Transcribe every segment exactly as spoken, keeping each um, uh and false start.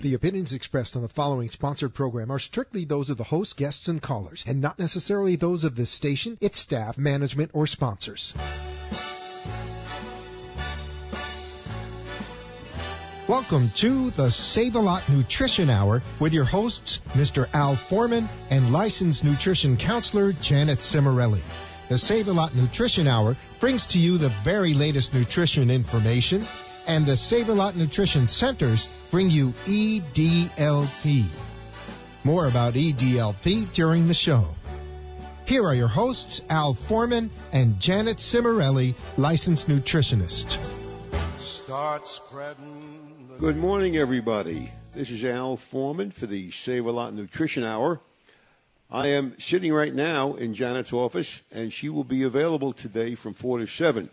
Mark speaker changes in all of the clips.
Speaker 1: The opinions expressed on the following sponsored program are strictly those of the host, guests, and callers, and not necessarily those of this station, its staff, management, or sponsors. Welcome to the Save-A-Lot Nutrition Hour with your hosts, Mister Al Foreman and licensed nutrition counselor Janet Cimarelli. The Save-A-Lot Nutrition Hour brings to you the very latest nutrition information, and the Save-A-Lot Nutrition Centers bring you E D L P. More about E D L P during the show. Here are your hosts, Al Foreman and Janet Cimarelli, licensed nutritionist.
Speaker 2: Start spreading. The-
Speaker 3: Good morning, everybody. This is Al Foreman for the Save-A-Lot Nutrition Hour. I am sitting right now in Janet's office, and she will be available today from four to seven.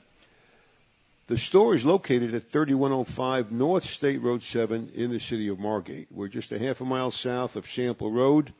Speaker 3: The store is located at thirty-one oh five North State Road seven in the city of Margate. We're just a half a mile south of Sample Road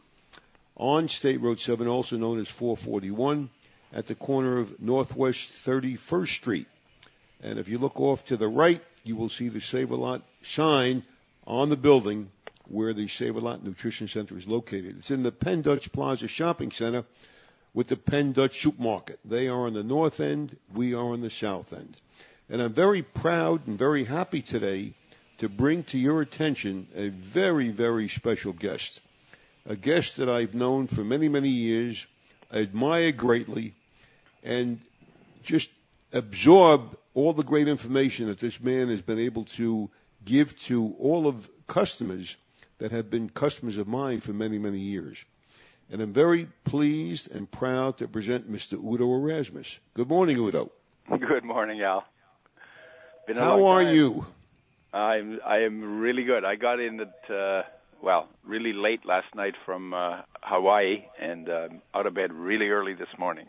Speaker 3: on State Road seven, also known as four forty-one, at the corner of Northwest thirty-first Street. And if you look off to the right, you will see the Save-A-Lot sign on the building where the Save-A-Lot Nutrition Center is located. It's in the Penn Dutch Plaza Shopping Center with the Penn Dutch Supermarket. They are on the north end. We are on the south end. And I'm very proud and very happy today to bring to your attention a very, very special guest, a guest that I've known for many, many years, admire greatly, and just absorb all the great information that this man has been able to give to all of customers that have been customers of mine for many, many years. And I'm very pleased and proud to present Mister Udo Erasmus. Good morning, Udo.
Speaker 4: Good morning, Al. Been a
Speaker 3: How
Speaker 4: long
Speaker 3: are
Speaker 4: time.
Speaker 3: you?
Speaker 4: I'm I am really good. I got in at uh, well, really late last night from uh, Hawaii, and um, out of bed really early this morning.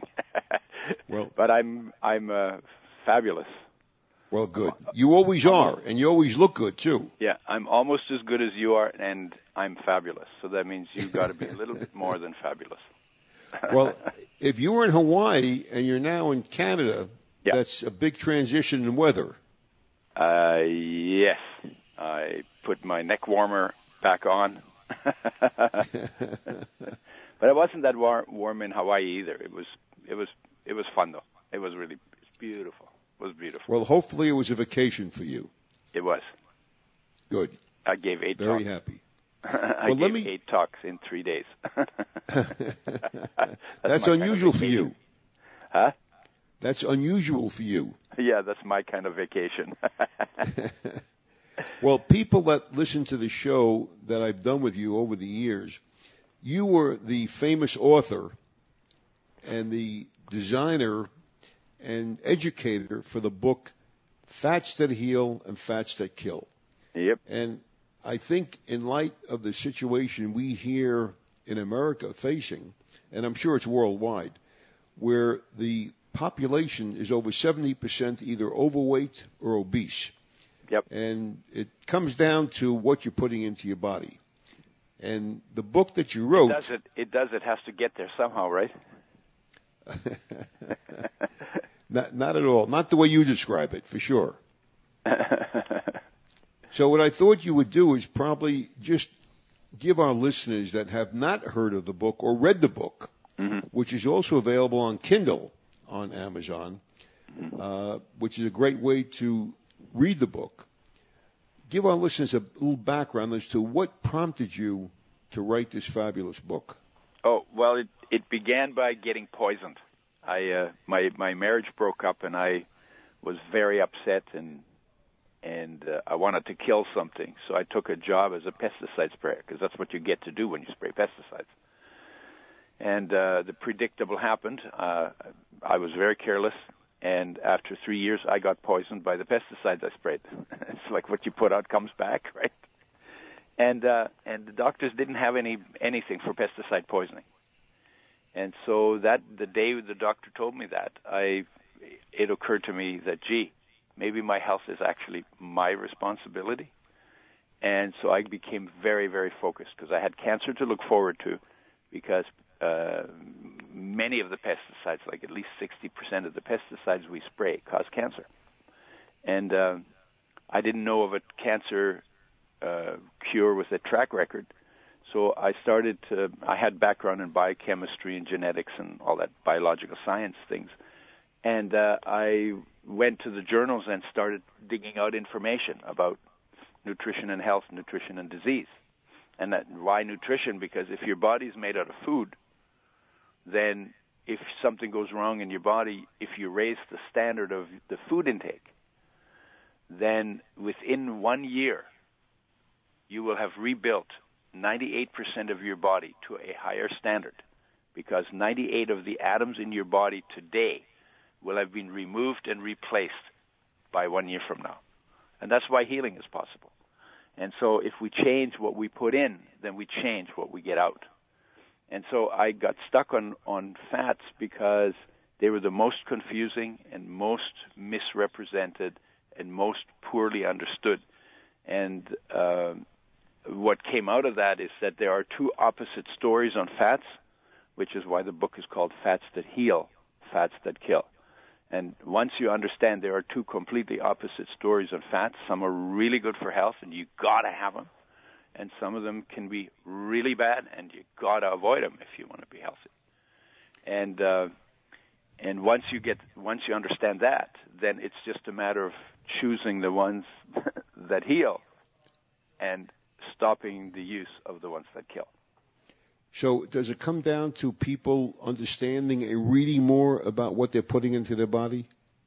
Speaker 3: Well,
Speaker 4: but I'm I'm uh, fabulous.
Speaker 3: Well, good. You always are, and you always look good too.
Speaker 4: Yeah, I'm almost as good as you are, and I'm fabulous. So that means you've got to be a little bit more than fabulous.
Speaker 3: Well, if you were in Hawaii and you're now in Canada,
Speaker 4: yeah.
Speaker 3: That's a big transition in weather.
Speaker 4: Uh, yes. I put my neck warmer back on. But it wasn't that war- warm in Hawaii either. It was, it was, it was fun though. It was really it's beautiful. It was beautiful.
Speaker 3: Well, hopefully it was a vacation for you.
Speaker 4: It was.
Speaker 3: Good.
Speaker 4: I gave eight
Speaker 3: Very
Speaker 4: talks.
Speaker 3: happy.
Speaker 4: I
Speaker 3: well,
Speaker 4: gave
Speaker 3: let me...
Speaker 4: eight talks in three days.
Speaker 3: That's, That's unusual kind of for you.
Speaker 4: Huh?
Speaker 3: That's unusual for you.
Speaker 4: Yeah, that's my kind of vacation.
Speaker 3: Well, people that listen to the show that I've done with you over the years, you were the famous author and the designer and educator for the book Fats That Heal and Fats That Kill.
Speaker 4: Yep.
Speaker 3: And I think in light of the situation we here in America facing, and I'm sure it's worldwide, where the population is over seventy percent either overweight or obese.
Speaker 4: Yep.
Speaker 3: And it comes down to what you're putting into your body. And the book that you wrote...
Speaker 4: It does it, it, does, it has to get there somehow, right?
Speaker 3: not, not at all. Not the way you describe it, for sure. So what I thought you would do is probably just give our listeners that have not heard of the book or read the book, mm-hmm. which is also available on Kindle on Amazon, uh, which is a great way to read the book. Give our listeners a little background as to what prompted you to write this fabulous book.
Speaker 4: Oh, well, it, it began by getting poisoned. I uh, my my marriage broke up, and I was very upset, and and uh, I wanted to kill something. So I took a job as a pesticide sprayer, because that's what you get to do when you spray pesticides. And uh, the predictable happened. Uh, I was very careless, and after three years, I got poisoned by the pesticides I sprayed. It's like what you put out comes back, right? And uh, and the doctors didn't have any anything for pesticide poisoning. And so that the day the doctor told me that, I it occurred to me that, gee, maybe my health is actually my responsibility. And so I became very, very focused, because I had cancer to look forward to, because uh, many of the pesticides, like at least sixty percent of the pesticides we spray, cause cancer. And uh, I didn't know of a cancer uh, cure with a track record. So I started to, I had background in biochemistry and genetics and all that biological science things. And uh, I went to the journals and started digging out information about nutrition and health, nutrition and disease. And that, why nutrition? Because if your body's made out of food, then if something goes wrong in your body, if you raise the standard of the food intake, then within one year, you will have rebuilt ninety-eight percent of your body to a higher standard, because ninety-eight of the atoms in your body today will have been removed and replaced by one year from now. And that's why healing is possible. And so if we change what we put in, then we change what we get out. And so I got stuck on, on fats because they were the most confusing and most misrepresented and most poorly understood. And uh, what came out of that is that there are two opposite stories on fats, which is why the book is called Fats That Heal, Fats That Kill. And once you understand there are two completely opposite stories on fats, some are really good for health and you gotta have them, and some of them can be really bad and you gotta avoid them if you want to be healthy. And uh, and once you get once you understand that, then it's just a matter of choosing the ones that heal and stopping the use of the ones that kill.
Speaker 3: So does it come down to people understanding and reading more about what they're putting into their body?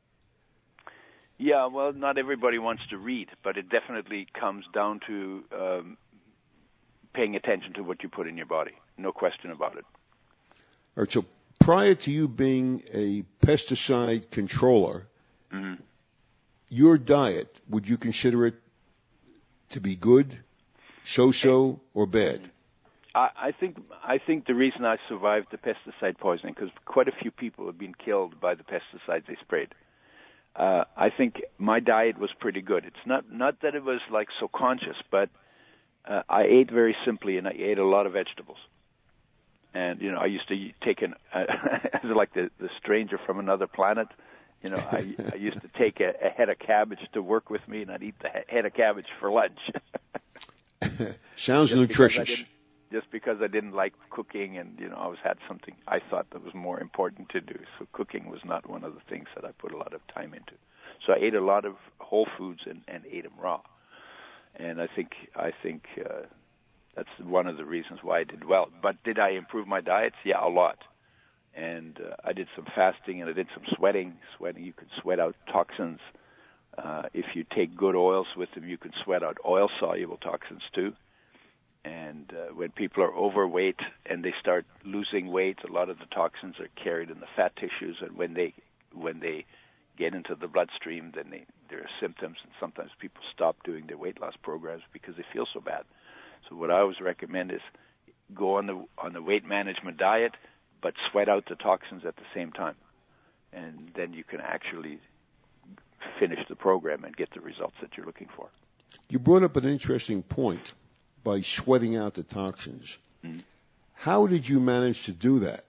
Speaker 4: Yeah, well, not everybody wants to read, but it definitely comes down to um, paying attention to what you put in your body. No question about it.
Speaker 3: All right, so prior to you being a pesticide controller, mm-hmm. your diet, would you consider it to be good, so-so, or bad?
Speaker 4: I, I think I think the reason I survived the pesticide poisoning, because quite a few people have been killed by the pesticides they sprayed. Uh, I think my diet was pretty good. It's not not that it was like so conscious, but uh, I ate very simply, and I ate a lot of vegetables. And you know, I used to take an uh, like the the stranger from another planet. You know, I, I used to take a, a head of cabbage to work with me, and I'd eat the head of cabbage for lunch.
Speaker 3: Sounds nutritious.
Speaker 4: Just because I didn't like cooking, and you know, I always had something I thought that was more important to do. So cooking was not one of the things that I put a lot of time into. So I ate a lot of whole foods and, and ate them raw. And I think I think uh, that's one of the reasons why I did well. But did I improve my diets? Yeah, a lot. And uh, I did some fasting and I did some sweating. Sweating, you can sweat out toxins. Uh, if you take good oils with them, you can sweat out oil-soluble toxins too. And uh, when people are overweight and they start losing weight, a lot of the toxins are carried in the fat tissues. And when they when they get into the bloodstream, then they, there are symptoms. And sometimes people stop doing their weight loss programs because they feel so bad. So what I always recommend is go on the on the weight management diet, but sweat out the toxins at the same time, and then you can actually finish the program and get the results that you're looking for.
Speaker 3: You brought up an interesting point. By sweating out the toxins. Mm-hmm. How did you manage to do that?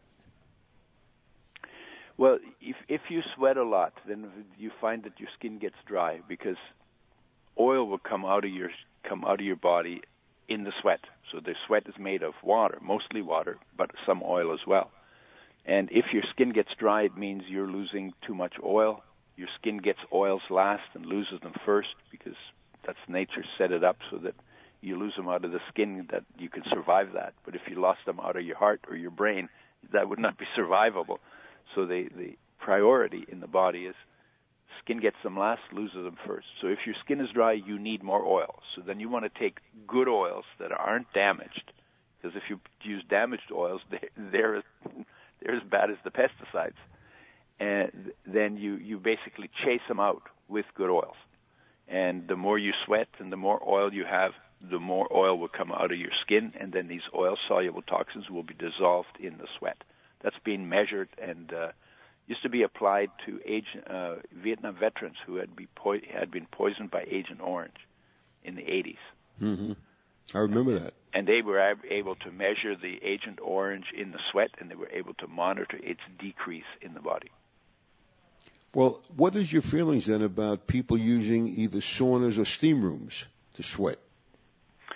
Speaker 4: Well, if if you sweat a lot, then you find that your skin gets dry because oil will come out of your come out of your body in the sweat. So the sweat is made of water, mostly water, but some oil as well. And if your skin gets dry, it means you're losing too much oil. Your skin gets oils last and loses them first because that's nature set it up so that you lose them out of the skin, that you can survive that. But if you lost them out of your heart or your brain, that would not be survivable. So the, the priority in the body is skin gets them last, loses them first. So if your skin is dry, you need more oil. So then you want to take good oils that aren't damaged, because if you use damaged oils, they, they're, they're as bad as the pesticides. And then you, you basically chase them out with good oils. And the more you sweat and the more oil you have, the more oil will come out of your skin, and then these oil-soluble toxins will be dissolved in the sweat. That's being measured and uh, used to be applied to Agent, uh, Vietnam veterans who had, be po- had been poisoned by Agent Orange in the eighties.
Speaker 3: Mm-hmm. I remember that.
Speaker 4: And they were able to measure the Agent Orange in the sweat, and they were able to monitor its decrease in the body.
Speaker 3: Well, what is your feelings then about people using either saunas or steam rooms to sweat?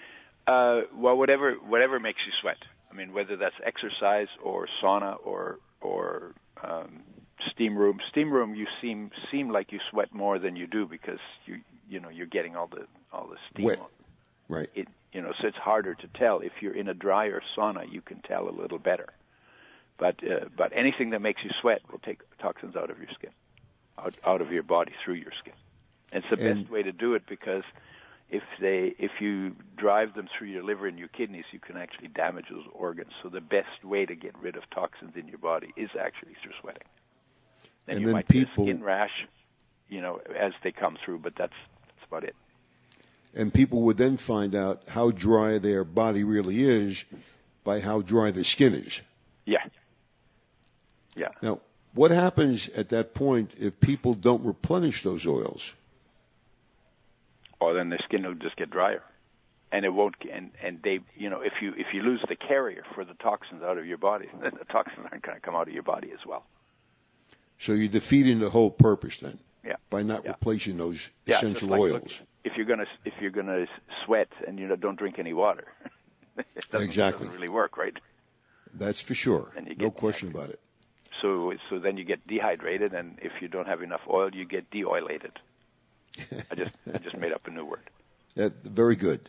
Speaker 4: Uh, well, whatever whatever makes you sweat. I mean, whether that's exercise or sauna or or um, steam room. Steam room, you seem seem like you sweat more than you do because you you know you're getting all the all the steam.
Speaker 3: Wet.
Speaker 4: On.
Speaker 3: Right.
Speaker 4: It you know so it's harder to tell. If you're in a drier sauna, you can tell a little better. But uh, but anything that makes you sweat will take toxins out of your skin, out out of your body through your skin. And it's the
Speaker 3: And-
Speaker 4: best way to do it because if they if you drive them through your liver and your kidneys, you can actually damage those organs. So the best way to get rid of toxins in your body is actually through sweating. Then
Speaker 3: And
Speaker 4: you
Speaker 3: then
Speaker 4: might
Speaker 3: people-
Speaker 4: get a skin rash, you know, as they come through, but that's that's about it.
Speaker 3: And people would then find out how dry their body really is by how dry their skin is.
Speaker 4: Yeah. Yeah.
Speaker 3: Now, what happens at that point if people don't replenish those oils?
Speaker 4: Or then the skin will just get drier, and it won't. And and they, you know, if you if you lose the carrier for the toxins out of your body, then the toxins aren't going to come out of your body as well.
Speaker 3: So you're defeating the whole purpose then
Speaker 4: Yeah.
Speaker 3: by not
Speaker 4: Yeah.
Speaker 3: replacing those
Speaker 4: Yeah,
Speaker 3: essential
Speaker 4: just like,
Speaker 3: oils.
Speaker 4: look, if you're gonna if you're gonna sweat and you know, don't drink any water, it doesn't,
Speaker 3: Exactly.
Speaker 4: doesn't really work, right?
Speaker 3: That's for sure.
Speaker 4: And you
Speaker 3: No
Speaker 4: get
Speaker 3: question about it.
Speaker 4: So so then you get dehydrated, and if you don't have enough oil, you get de-oilated. I just I just made up a new word.
Speaker 3: That, very good.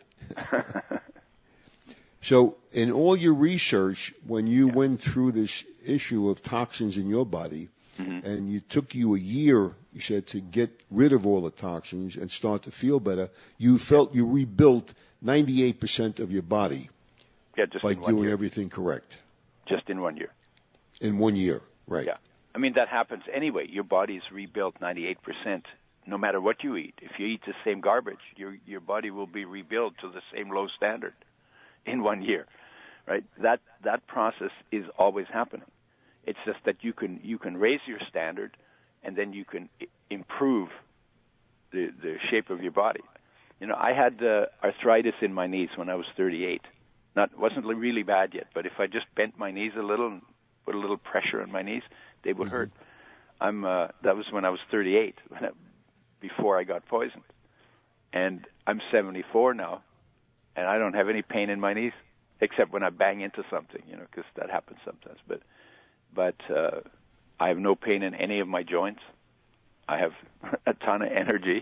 Speaker 3: So in all your research, when you
Speaker 4: Yeah.
Speaker 3: went through this issue of toxins in your body,
Speaker 4: Mhm.
Speaker 3: and you took you a year, you said, to get rid of all the toxins and start to feel better, you felt you rebuilt ninety-eight percent of your body
Speaker 4: Yeah, just
Speaker 3: by
Speaker 4: in one
Speaker 3: doing
Speaker 4: year.
Speaker 3: everything correct
Speaker 4: Just in one year.
Speaker 3: in one year, right?
Speaker 4: Yeah. I mean, that happens anyway. Your body's rebuilt ninety-eight percent no matter what you eat. If you eat the same garbage, your your body will be rebuilt to the same low standard in one year, right? That that process is always happening. It's just that you can you can raise your standard, and then you can I- improve the the shape of your body. You know, I had uh, arthritis in my knees when I was thirty-eight. Not wasn't really bad yet, but if I just bent my knees a little and put a little pressure on my knees, they would hurt. I'm uh, that was when I was thirty-eight, when I, before I got poisoned, and I'm seventy-four now, and I don't have any pain in my knees except when I bang into something, you know, because that happens sometimes. But but uh, I have no pain in any of my joints. I have a ton of energy,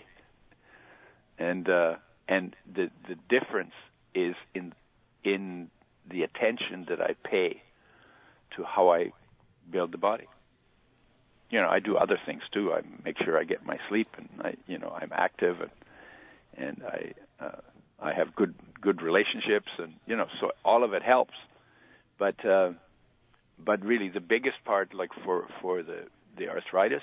Speaker 4: and uh, and the the difference is in in the attention that I pay to how I build the body. You know, I do other things too. I make sure I get my sleep, and I, you know, I'm active, and and I uh, I have good good relationships, and you know, so all of it helps. But uh, but really, the biggest part, like for for the the arthritis,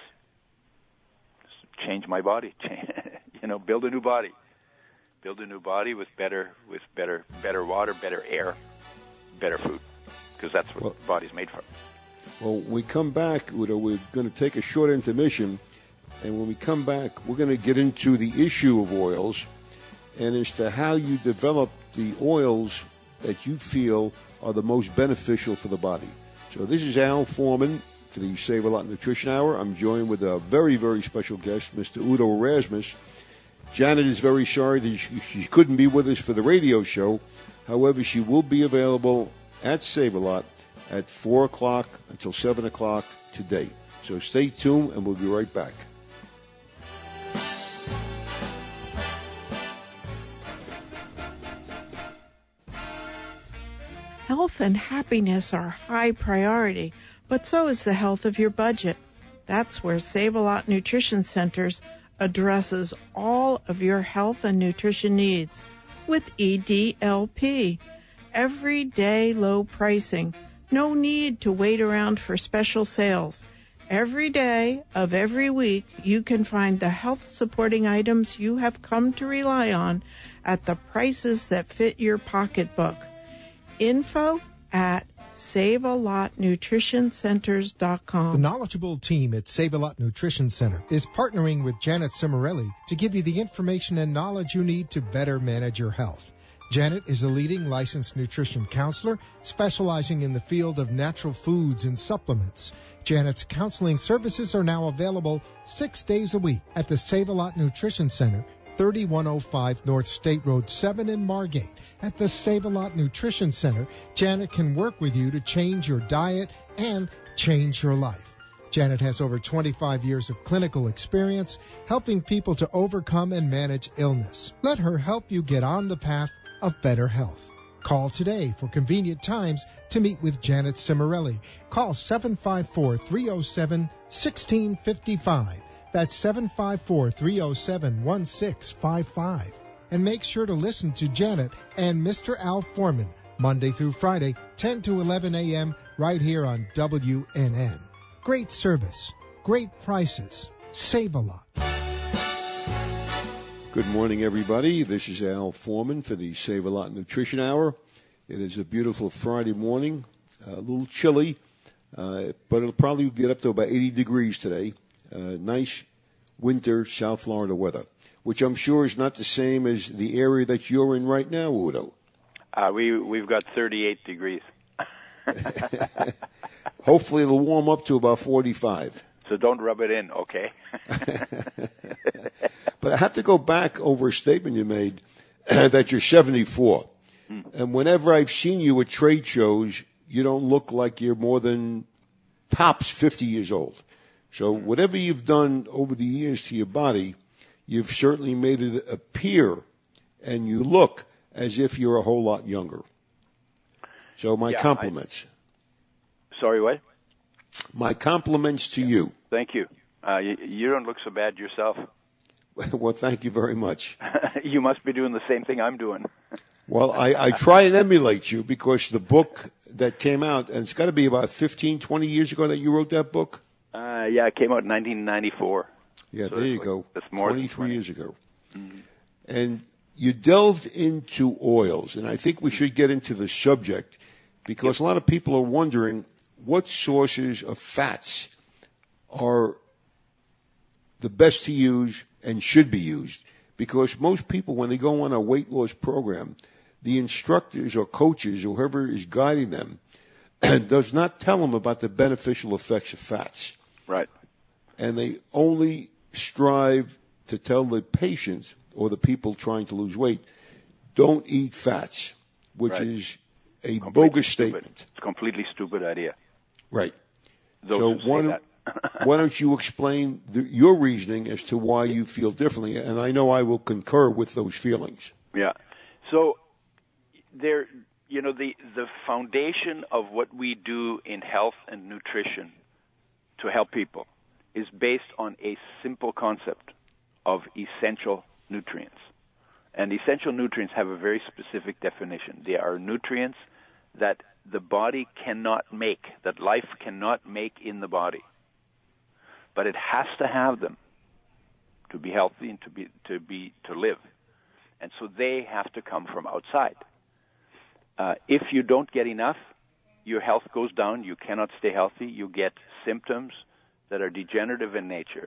Speaker 4: is change my body. You know, build a new body. Build a new body with better with better better water, better air, better food, because that's what
Speaker 3: Well-
Speaker 4: the body's made from.
Speaker 3: Well, when we come back, Udo, we're going to take a short intermission, and when we come back, we're going to get into the issue of oils and as to how you develop the oils that you feel are the most beneficial for the body. So this is Al Foreman for the Save a Lot Nutrition Hour. I'm joined with a very, very special guest, Mister Udo Erasmus. Janet is very sorry that she, she couldn't be with us for the radio show. However, she will be available at Save a Lot at four o'clock until seven o'clock today. So stay tuned, and we'll be right back.
Speaker 5: Health and happiness are high priority, but so is the health of your budget. That's where Save-A-Lot Nutrition Centers addresses all of your health and nutrition needs with E D L P. Everyday low pricing. No need to wait around for special sales. Every day of every week, you can find the health-supporting items you have come to rely on at the prices that fit your pocketbook. Info at save a lot nutrition centers dot
Speaker 1: The
Speaker 5: com.
Speaker 1: knowledgeable team at Save-A-Lot Nutrition Center is partnering with Janet Cimarelli to give you the information and knowledge you need to better manage your health. Janet is a leading licensed nutrition counselor specializing in the field of natural foods and supplements. Janet's counseling services are now available six days a week at the Save-A-Lot Nutrition Center, thirty-one oh five North State Road seven in Margate. At the Save-A-Lot Nutrition Center, Janet can work with you to change your diet and change your life. Janet has over twenty-five years of clinical experience helping people to overcome and manage illness. Let her help you get on the path of better health. Call today for convenient times to meet with Janet Cimarelli. Call seven five four, three oh seven, one six five five. That's seven five four, three oh seven, one six five five. And make sure to listen to Janet and Mister Al Foreman Monday through Friday, ten to eleven a.m. right here on W N N. Great service, great prices, save a lot.
Speaker 3: Good morning, everybody. This is Al Foreman for the Save-A-Lot Nutrition Hour. It is a beautiful Friday morning, a little chilly, uh, but it'll probably get up to about eighty degrees today. Uh, nice winter South Florida weather, which I'm sure is not the same as the area that you're in right now, Udo.
Speaker 4: Uh, we, we've got thirty-eight degrees.
Speaker 3: Hopefully it'll warm up to about forty-five.
Speaker 4: So don't rub it in, okay?
Speaker 3: But I have to go back over a statement you made that you're seventy-four. Hmm. And whenever I've seen you at trade shows, you don't look like you're more than tops fifty years old. So whatever you've done over the years to your body, you've certainly made it appear and you look as if you're a whole lot younger. So my
Speaker 4: yeah,
Speaker 3: compliments.
Speaker 4: I, sorry, what?
Speaker 3: My compliments to
Speaker 4: yeah.
Speaker 3: you.
Speaker 4: Thank you. Uh, you. You don't look so bad yourself.
Speaker 3: Well, thank you very much.
Speaker 4: You must be doing the same thing I'm doing.
Speaker 3: Well, I, I try and emulate you because the book that came out, and it's got to be about fifteen, twenty years ago that you wrote that book?
Speaker 4: Uh, yeah, it came out in nineteen ninety-four.
Speaker 3: Yeah,
Speaker 4: so
Speaker 3: there you
Speaker 4: like,
Speaker 3: go.
Speaker 4: That's more
Speaker 3: twenty-three
Speaker 4: than
Speaker 3: years ago.
Speaker 4: Mm-hmm.
Speaker 3: And you delved into oils, and I think we should get into the subject because a lot of people are wondering what sources of fats are the best to use and should be used. Because most people, when they go on a weight loss program, the instructors or coaches or whoever is guiding them does not tell them about the beneficial effects of fats.
Speaker 4: Right.
Speaker 3: And they only strive to tell the patients or the people trying to lose weight, don't eat fats, which
Speaker 4: right.
Speaker 3: is a
Speaker 4: completely
Speaker 3: bogus
Speaker 4: stupid.
Speaker 3: statement.
Speaker 4: It's a completely stupid idea.
Speaker 3: Right.
Speaker 4: Those
Speaker 3: so
Speaker 4: who
Speaker 3: why,
Speaker 4: say
Speaker 3: don't,
Speaker 4: that.
Speaker 3: why don't you explain the, your reasoning as to why you feel differently? And I know I will concur with those feelings.
Speaker 4: Yeah. So there, you know, the, the foundation of what we do in health and nutrition to help people is based on a simple concept of essential nutrients. And essential nutrients have a very specific definition. They are nutrients that the body cannot make, that life cannot make in the body. But it has to have them to be healthy and to be to be to live. And so they have to come from outside. Uh, if you don't get enough, your health goes down, you cannot stay healthy, you get symptoms that are degenerative in nature.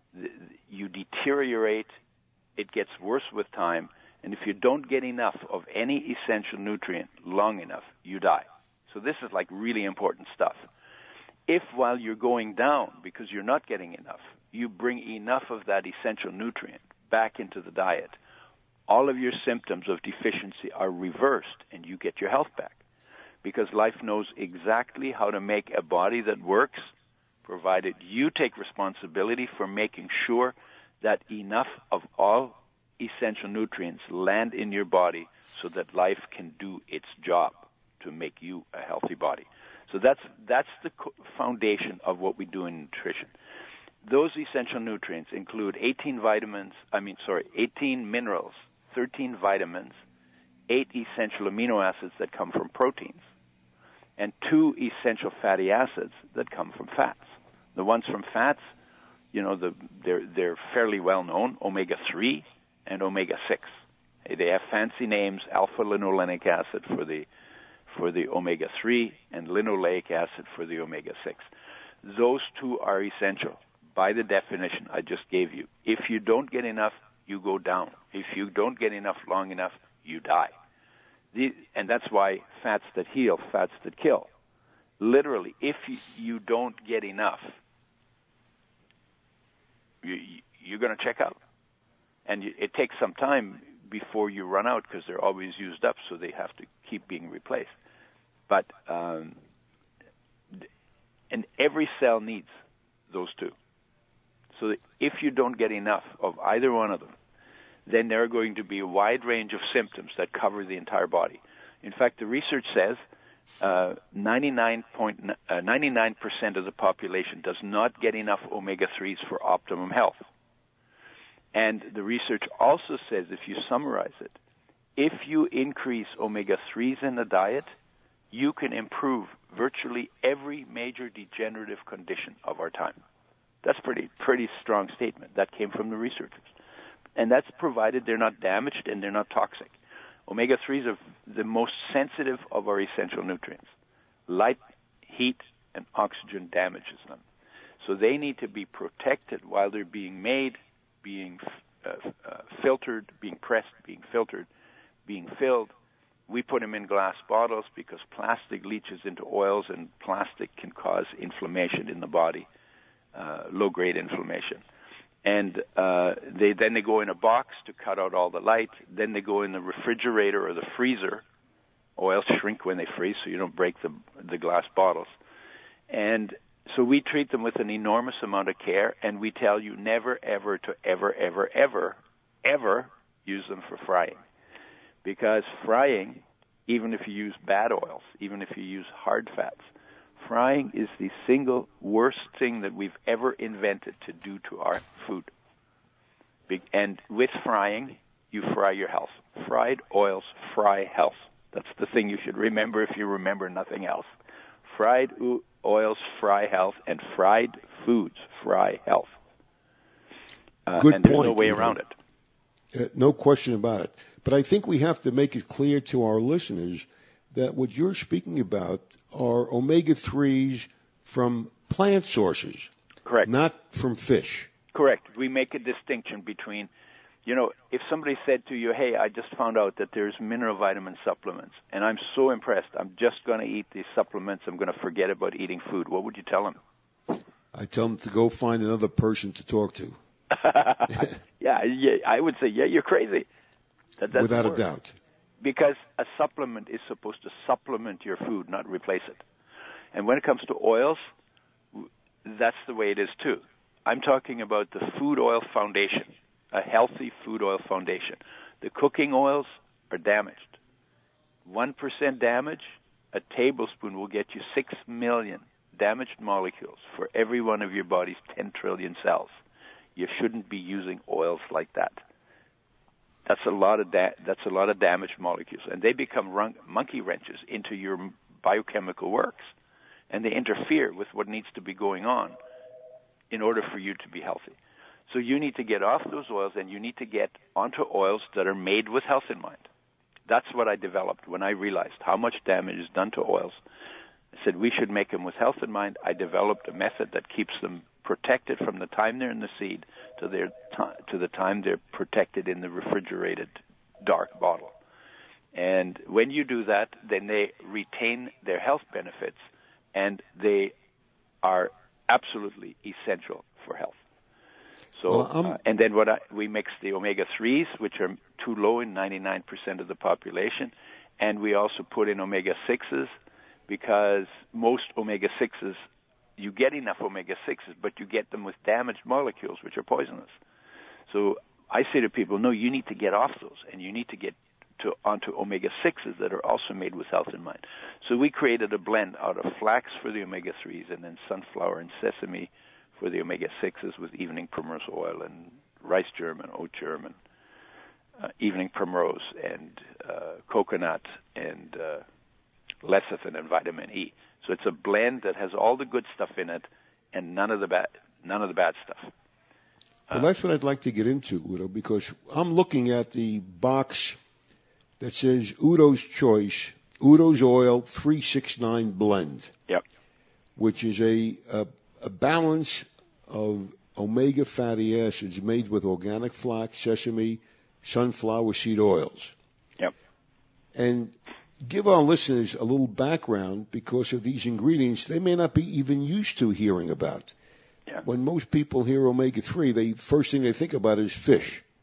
Speaker 4: You deteriorate, it gets worse with time, and if you don't get enough of any essential nutrient long enough, you die. So this is like really important stuff. If while you're going down, because you're not getting enough, you bring enough of that essential nutrient back into the diet, all of your symptoms of deficiency are reversed and you get your health back. Because life knows exactly how to make a body that works, provided you take responsibility for making sure that enough of all essential nutrients land in your body so that life can do its job to make you a healthy body. So that's that's the foundation of what we do in nutrition. Those essential nutrients include eighteen vitamins, I mean, sorry, eighteen minerals, thirteen vitamins, eight essential amino acids that come from proteins, and two essential fatty acids that come from fats. The ones from fats, you know, the, they're they're fairly well known, omega three and omega six. They have fancy names, alpha-linolenic acid for the for the omega three and linoleic acid for the omega six. Those two are essential by the definition I just gave you. If you don't get enough, you go down. If you don't get enough long enough, you die. The, and that's why fats that heal, fats that kill. Literally, if you, you don't get enough, you, you're going to check out. And you, it takes some time before you run out because they're always used up, so they have to keep being replaced. But um, and every cell needs those two. So that if you don't get enough of either one of them, then there are going to be a wide range of symptoms that cover the entire body. In fact, the research says uh, ninety-nine percent of the population does not get enough omega threes for optimum health. And the research also says, if you summarize it, if you increase omega threes in the diet, you can improve virtually every major degenerative condition of our time. That's pretty pretty strong statement. That came from the researchers. And that's provided they're not damaged and they're not toxic. Omega threes are the most sensitive of our essential nutrients. Light, heat, and oxygen damages them. So they need to be protected while they're being made, being uh, uh, filtered, being pressed, being filtered, being filled. We put them in glass bottles because plastic leaches into oils, and plastic can cause inflammation in the body, uh, low-grade inflammation. And uh, they then they go in a box to cut out all the light. Then they go in the refrigerator or the freezer. Oils shrink when they freeze, so you don't break the the glass bottles. And so we treat them with an enormous amount of care, and we tell you never, ever to ever, ever, ever, ever use them for frying. Because frying, even if you use bad oils, even if you use hard fats, frying is the single worst thing that we've ever invented to do to our food. And with frying, you fry your health. Fried oils fry health. That's the thing you should remember if you remember nothing else. Fried oils fry health, and fried foods fry health. Uh,
Speaker 3: Good
Speaker 4: and there's
Speaker 3: point.
Speaker 4: no way around it.
Speaker 3: Uh, no question about it. But I think we have to make it clear to our listeners that what you're speaking about are omega threes from plant sources.
Speaker 4: Correct.
Speaker 3: Not from fish.
Speaker 4: Correct. We make a distinction between, you know, if somebody said to you, hey, I just found out that there's mineral vitamin supplements, and I'm so impressed, I'm just going to eat these supplements, I'm going to forget about eating food, what would you tell them?
Speaker 3: I tell them to go find another person to talk to.
Speaker 4: yeah, yeah, I would say, yeah, you're crazy. That doesn't
Speaker 3: Without
Speaker 4: work.
Speaker 3: a doubt.
Speaker 4: Because a supplement is supposed to supplement your food, not replace it. And when it comes to oils, that's the way it is too. I'm talking about the food oil foundation, a healthy food oil foundation. The cooking oils are damaged. one percent damage, a tablespoon will get you six million damaged molecules for every one of your body's ten trillion cells. You shouldn't be using oils like that. That's a lot of da- that's a lot of damaged molecules, and they become run- monkey wrenches into your biochemical works, and they interfere with what needs to be going on in order for you to be healthy. So you need to get off those oils, and you need to get onto oils that are made with health in mind. That's what I developed when I realized how much damage is done to oils. I said we should make them with health in mind. I developed a method that keeps them protected from the time they're in the seed to their t- to the time they're protected in the refrigerated dark bottle. And when you do that, then they retain their health benefits, and they are absolutely essential for health. So,
Speaker 3: well, um,
Speaker 4: uh, and then what I, we mix the omega threes, which are too low in ninety-nine percent of the population, and we also put in omega sixes, because most omega sixes, you get enough omega sixes, but you get them with damaged molecules, which are poisonous. So I say to people, no, you need to get off those, and you need to get to onto omega sixes that are also made with health in mind. So we created a blend out of flax for the omega threes, and then sunflower and sesame for the omega sixes, with evening primrose oil and rice germ and oat germ and uh, evening primrose and uh, coconut and uh, lecithin and vitamin E. So it's a blend that has all the good stuff in it and none of the bad none of the bad stuff.
Speaker 3: Well, that's what I'd like to get into, Udo, because I'm looking at the box that says Udo's Choice, Udo's Oil three sixty-nine Blend.
Speaker 4: Yep.
Speaker 3: Which is a, a, a balance of omega fatty acids made with organic flax, sesame, sunflower seed oils.
Speaker 4: Yep.
Speaker 3: And give our listeners a little background, because of these ingredients they may not be even used to hearing about.
Speaker 4: Yeah.
Speaker 3: When most people hear omega three, the first thing they think about is fish.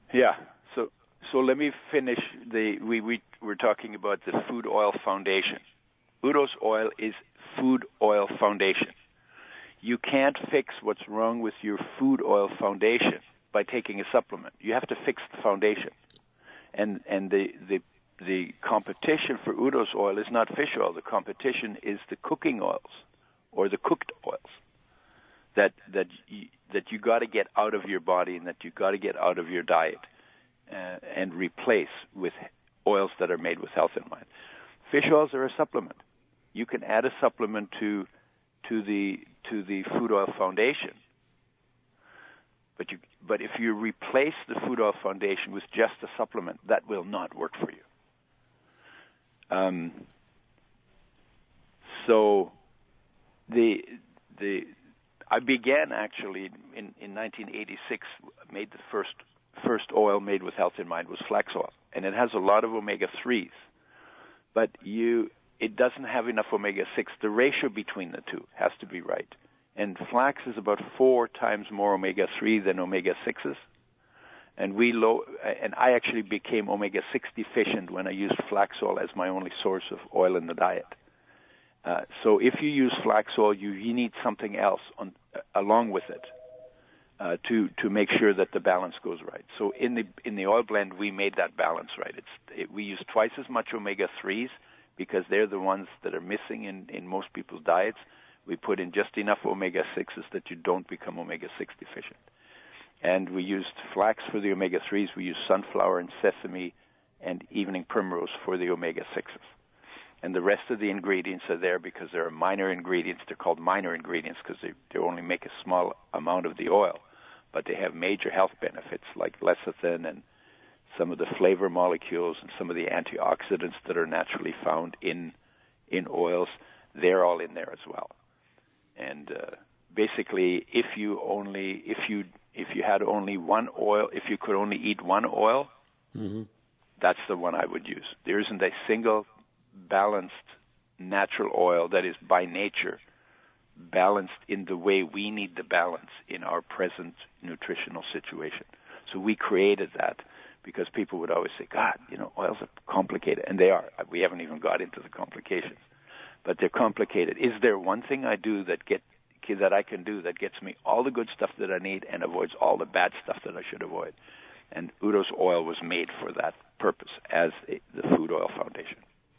Speaker 4: Yeah. So so let me finish. The we we we're talking about the food oil foundation. Udo's oil is food oil foundation. You can't fix what's wrong with your food oil foundation by taking a supplement. You have to fix the foundation. And and the the the competition for Udo's oil is not fish oil. The competition is the cooking oils or the cooked oils that that you, that you got to get out of your body and that you got to get out of your diet uh, and replace with oils that are made with health in mind. Fish oils are a supplement. You can add a supplement to to the to the food oil foundation. But you but if you replace the food oil foundation with just a supplement, that will not work for you. Um, so the the I began actually in, in nineteen eighty-six. Made the first first oil made with health in mind was flax oil, and it has a lot of omega threes, but you it doesn't have enough omega six. The ratio between the two has to be right, and flax is about four times more omega three than omega sixes. And we low, and I actually became omega six deficient when I used flax oil as my only source of oil in the diet. Uh, so if you use flax oil, you, you need something else on, uh, along with it uh, to to make sure that the balance goes right. So in the in the oil blend, we made that balance right. It's it, we use twice as much omega threes because they're the ones that are missing in, in most people's diets. We put in just enough omega sixes that you don't become omega six deficient. And we used flax for the omega threes. We used sunflower and sesame and evening primrose for the omega sixes. And the rest of the ingredients are there because there are minor ingredients. They're called minor ingredients because they, they only make a small amount of the oil. But they have major health benefits like lecithin and some of the flavor molecules and some of the antioxidants that are naturally found in in oils. They're all in there as well. And uh, basically, if you only if you if you had only one oil, if you could only eat one oil, mm-hmm. that's the one I would use. There isn't a single balanced natural oil that is by nature balanced in the way we need the balance in our present nutritional situation. So we created that because people would always say, God, you know, oils are complicated. And they are. We haven't even got into the complications. But they're complicated. Is there one thing I do that get that I can do that gets me all the good stuff that I need and avoids all the bad stuff that I should avoid? And Udo's oil was made for that purpose as a, the food oil foundation.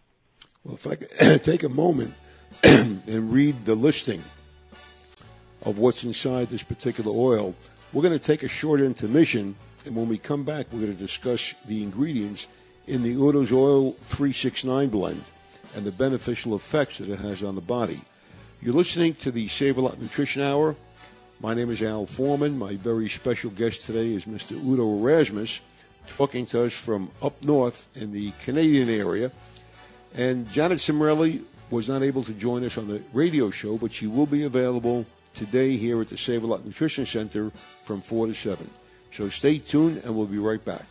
Speaker 3: Well, if I could take a moment and read the listing of what's inside this particular oil, we're going to take a short intermission, and when we come back, we're going to discuss the ingredients in the Udo's Oil three sixty-nine blend and the beneficial effects that it has on the body. You're listening to the Save-A-Lot Nutrition Hour. My name is Al Foreman. My very special guest today is Mister Udo Erasmus, talking to us from up north in the Canadian area. And Janet Cimarelli was not able to join us on the radio show, but she will be available today here at the Save-A-Lot Nutrition Center from four to seven. So stay tuned, and we'll be right back.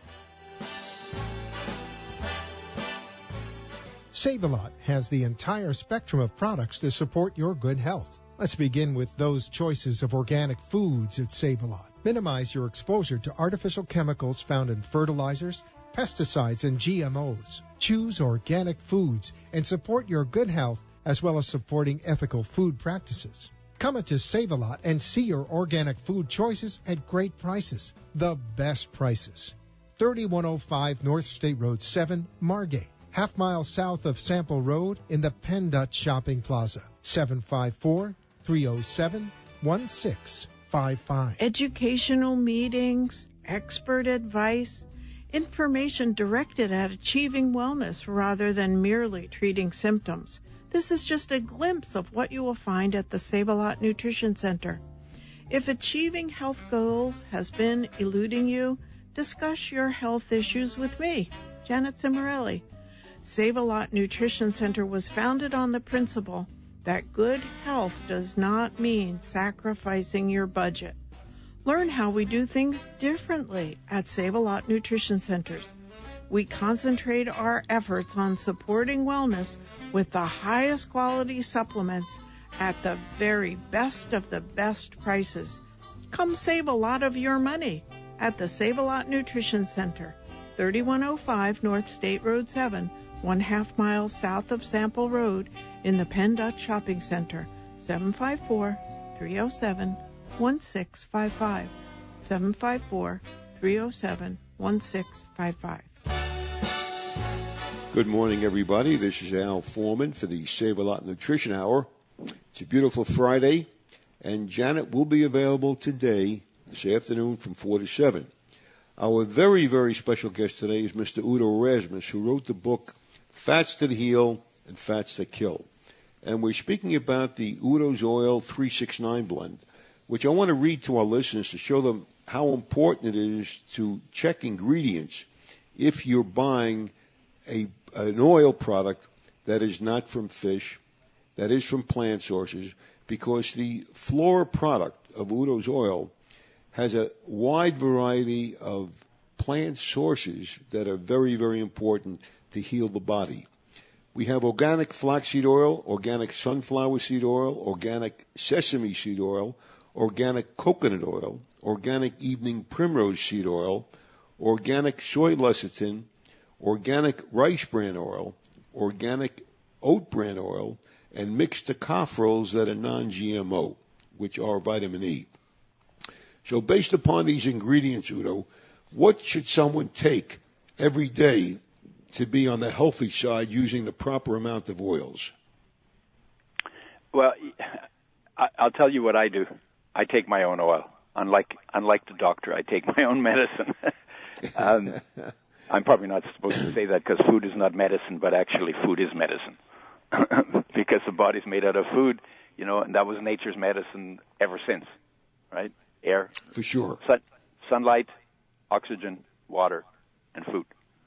Speaker 1: Save-A-Lot has the entire spectrum of products to support your good health. Let's begin with those choices of organic foods at Save-A-Lot. Minimize your exposure to artificial chemicals found in fertilizers, pesticides, and G M Os. Choose organic foods and support your good health as well as supporting ethical food practices. Come into Save-A-Lot and see your organic food choices at great prices. The best prices. thirty-one oh five North State Road seven, Margate. Half mile south of Sample Road in the Penn Dutch Shopping Plaza. seven five four, three oh seven, one six five five.
Speaker 5: Educational meetings, expert advice, information directed at achieving wellness rather than merely treating symptoms. This is just a glimpse of what you will find at the Save-A-Lot Nutrition Center. If achieving health goals has been eluding you, discuss your health issues with me, Janet Cimarelli. Save-A-Lot Nutrition Center was founded on the principle that good health does not mean sacrificing your budget. Learn how we do things differently at Save-A-Lot Nutrition Centers. We concentrate our efforts on supporting wellness with the highest quality supplements at the very best of the best prices. Come save a lot of your money. at the Save-A-Lot Nutrition Center, thirty-one oh five North State Road seven, one half mile south of Sample Road in the Penn Dutch Shopping Center, seven five four, three oh seven, one six five five, seven five four, three oh seven, one six five five.
Speaker 3: Good morning, everybody. This is Al Foreman for the Save-A-Lot Nutrition Hour. It's a beautiful Friday, and Janet will be available today, this afternoon, from four to seven. Our very, very special guest today is Mister Udo Erasmus, who wrote the book Fats That Heal and Fats That Kill. And we're speaking about the Udo's Oil three sixty-nine blend, which I want to read to our listeners to show them how important it is to check ingredients if you're buying a an oil product that is not from fish, that is from plant sources, because the Flora product of Udo's Oil has a wide variety of plant sources that are very, very important to heal the body. We have organic flaxseed oil, organic sunflower seed oil, organic sesame seed oil, organic coconut oil, organic evening primrose seed oil, organic soy lecithin, organic rice bran oil, organic oat bran oil, and mixed tocopherols that are non-G M O, which are vitamin E. So based upon these ingredients, Udo, what should someone take every day to be on the healthy side using the proper amount of oils?
Speaker 4: Well, I'll tell you what I do. I take my own oil. Unlike unlike the doctor, I take my own medicine. um, I'm probably not supposed to say that because food is not medicine, but actually food is medicine. Because the body's made out of food, you know, and that was nature's medicine ever since, right? Air.
Speaker 3: For sure.
Speaker 4: Sun, sunlight, oxygen, water, and food.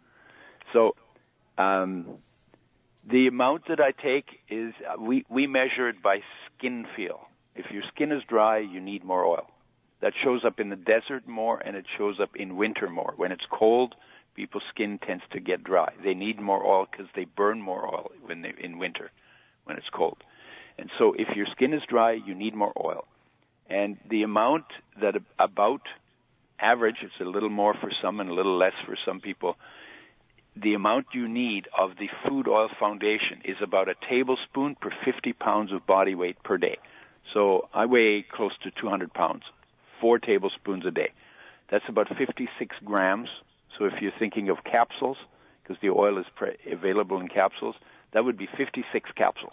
Speaker 4: So um, the amount that I take is, uh, we, we measure it by skin feel. If your skin is dry, you need more oil. That shows up in the desert more, and it shows up in winter more. When it's cold, people's skin tends to get dry. They need more oil because they burn more oil when they, in winter, when it's cold. And so if your skin is dry, you need more oil. And the amount that about average, it's a little more for some and a little less for some people, the amount you need of the food oil foundation is about a tablespoon per fifty pounds of body weight per day. So I weigh close to two hundred pounds, four tablespoons a day. That's about fifty-six grams. So if you're thinking of capsules, because the oil is pre- available in capsules, that would be fifty-six capsules.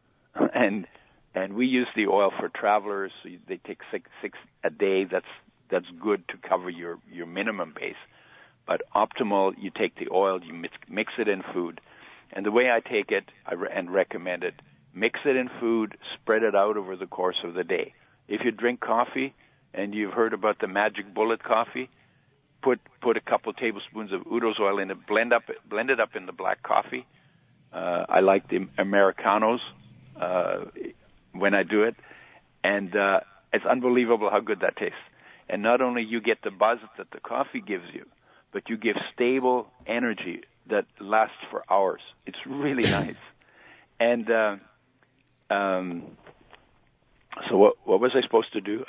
Speaker 4: and and we use the oil for travelers. So they take six, six a day. That's that's good to cover your, your minimum base. But optimal, you take the oil, you mix, mix it in food. And the way I take it I re- and recommend it, mix it in food, spread it out over the course of the day. If you drink coffee, and you've heard about the Magic Bullet coffee, Put put a couple tablespoons of Udo's oil in it, blend up blend it up in the black coffee. Uh, I like the Americanos uh, when I do it, and uh, it's unbelievable how good that tastes. And not only you get the buzz that the coffee gives you, but you give stable energy that lasts for hours. It's really nice. And uh, um, so what what was I supposed to do?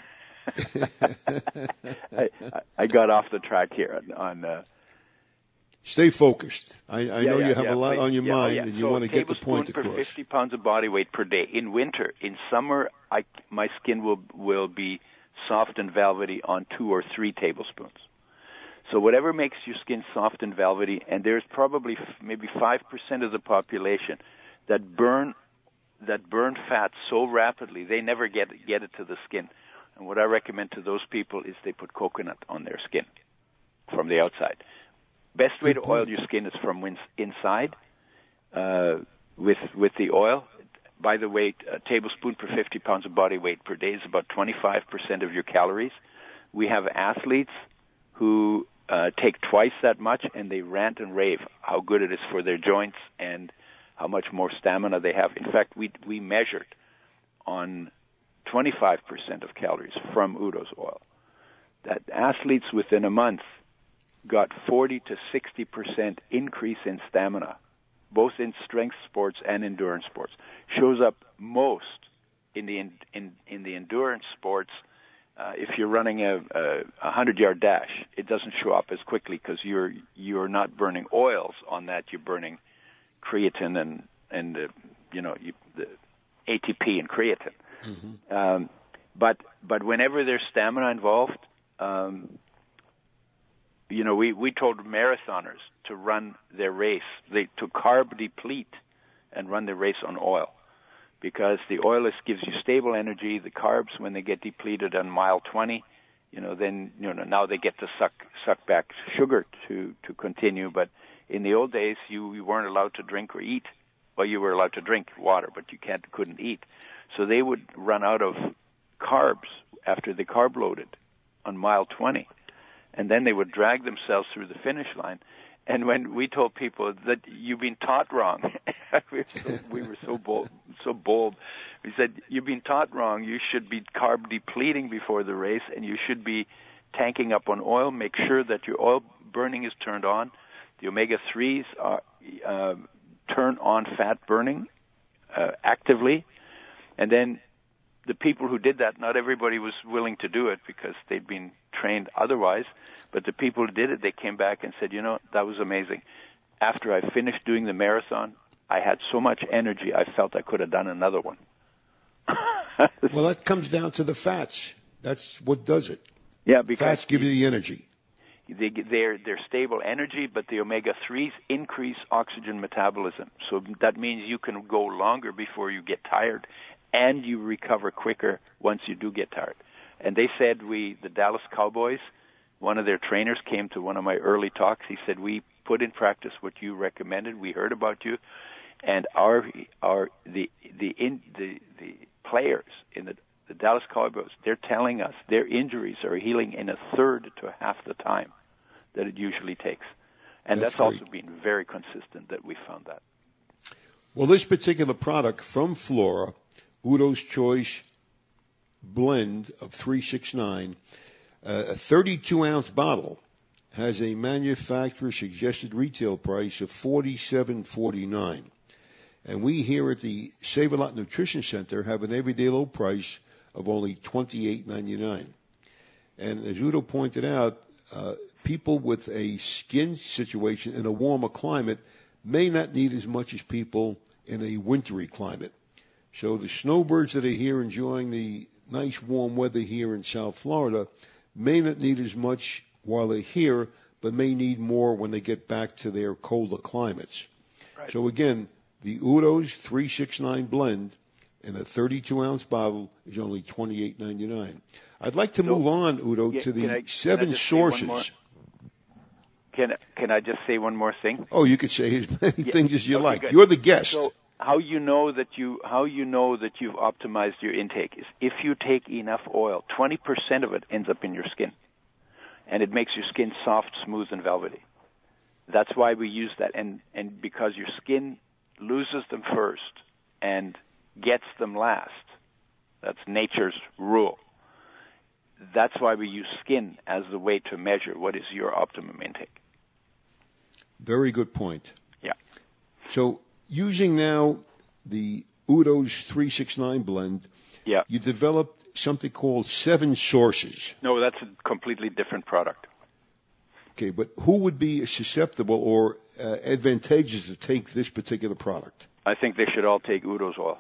Speaker 4: I, I got off the track here on. on uh,
Speaker 3: Stay focused. I, I
Speaker 4: yeah,
Speaker 3: know
Speaker 4: yeah,
Speaker 3: you have
Speaker 4: yeah,
Speaker 3: a lot
Speaker 4: please.
Speaker 3: on your
Speaker 4: yeah,
Speaker 3: mind,
Speaker 4: yeah.
Speaker 3: and you
Speaker 4: so
Speaker 3: want to get the point
Speaker 4: per
Speaker 3: across.
Speaker 4: fifty pounds of body weight per day. In winter, in summer, I, my skin will will be soft and velvety on two or three tablespoons. So whatever makes your skin soft and velvety, and there's probably f- maybe five percent of the population that burn that burn fat so rapidly they never get get it to the skin. And what I recommend to those people is they put coconut on their skin from the outside. Best way to oil your skin is from wins- inside uh, with with the oil. By the way, a tablespoon per fifty pounds of body weight per day is about twenty-five percent of your calories. We have athletes who uh, take twice that much, and they rant and rave how good it is for their joints and how much more stamina they have. In fact, we we measured on twenty-five percent of calories from Udo's oil that athletes within a month got forty to sixty percent increase in stamina, both in strength sports and endurance sports. Shows up most in the in in, in the endurance sports uh, if you're running a, a, a hundred-yard dash, it doesn't show up as quickly because you're you're not burning oils on that. You're burning creatine and and uh, you know you, the A T P and creatine. Mm-hmm. Um, but but whenever there's stamina involved, um, you know we we told marathoners to run their race, they to carb deplete and run the race on oil, because the oil is, gives you stable energy. The carbs, when they get depleted on mile twenty, you know, then you know now they get to suck suck back sugar to to continue. But in the old days, you, you weren't allowed to drink or eat. Well, you were allowed to drink water, but you can't couldn't eat. So they would run out of carbs after they carb loaded on mile twenty, and then they would drag themselves through the finish line. And when we told people that you've been taught wrong, we, were so, we were so bold, so bold. We said, you've been taught wrong. You should be carb depleting before the race, and you should be tanking up on oil. Make sure that your oil burning is turned on. The omega threes are, uh, turn on fat burning uh, actively. And then the people who did that, not everybody was willing to do it because they'd been trained otherwise, but the people who did it, they came back and said, you know, that was amazing. After I finished doing the marathon, I had so much energy, I felt I could have done another one.
Speaker 3: Well, that comes down to the fats. That's what does it.
Speaker 4: Yeah, because
Speaker 3: fats give you the energy.
Speaker 4: They, they're, they're stable energy, but the omega threes increase oxygen metabolism. So that means you can go longer before you get tired, and you recover quicker once you do get tired. And they said we, the Dallas Cowboys, one of their trainers came to one of my early talks. He said, we put in practice what you recommended. We heard about you. And our, our, the, the, in, the, the players in the, the Dallas Cowboys, they're telling us their injuries are healing in a third to half the time that it usually takes. And that's, that's also been very consistent that we found that.
Speaker 3: Well, this particular product from Flora, Udo's Choice blend of three sixty-nine, uh, a thirty-two ounce bottle has a manufacturer suggested retail price of forty-seven forty-nine. And we here at the Save-A-Lot Nutrition Center have an everyday low price of only twenty-eight ninety-nine. And as Udo pointed out, uh, people with a skin situation in a warmer climate may not need as much as people in a wintry climate. So the snowbirds that are here enjoying the nice warm weather here in South Florida may not need as much while they're here, but may need more when they get back to their colder climates. Right. So again, the Udo's three sixty-nine blend in a thirty-two ounce bottle is only twenty-eight ninety-nine. I'd like to so, move on, Udo, yeah, to the I, seven sources.
Speaker 4: Can can I just say one more thing?
Speaker 3: Oh, you could say as many yeah. things as you
Speaker 4: okay,
Speaker 3: like.
Speaker 4: Good.
Speaker 3: You're the guest.
Speaker 4: So how you know that you how you know that you've optimized your intake is if you take enough oil. twenty percent of it ends up in your skin, and it makes your skin soft, smooth, and velvety. That's why we use that, and and because your skin loses them first and gets them last. That's nature's rule. That's why we use skin as the way to measure what is your optimum intake.
Speaker 3: Very good point.
Speaker 4: Yeah.
Speaker 3: So using now the Udo's three sixty-nine blend,
Speaker 4: yeah.
Speaker 3: you developed something called Seven Sources.
Speaker 4: No, that's a completely different product.
Speaker 3: Okay, but who would be susceptible or uh, advantageous to take this particular product?
Speaker 4: I think they should all take Udo's oil.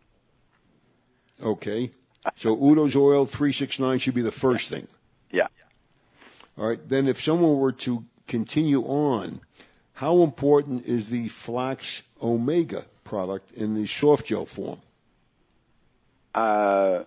Speaker 3: Okay. So Udo's oil three sixty-nine should be the first thing.
Speaker 4: Yeah.
Speaker 3: All right. Then if someone were to continue on, how important is the Flax Omega product in the soft gel form?
Speaker 4: Uh,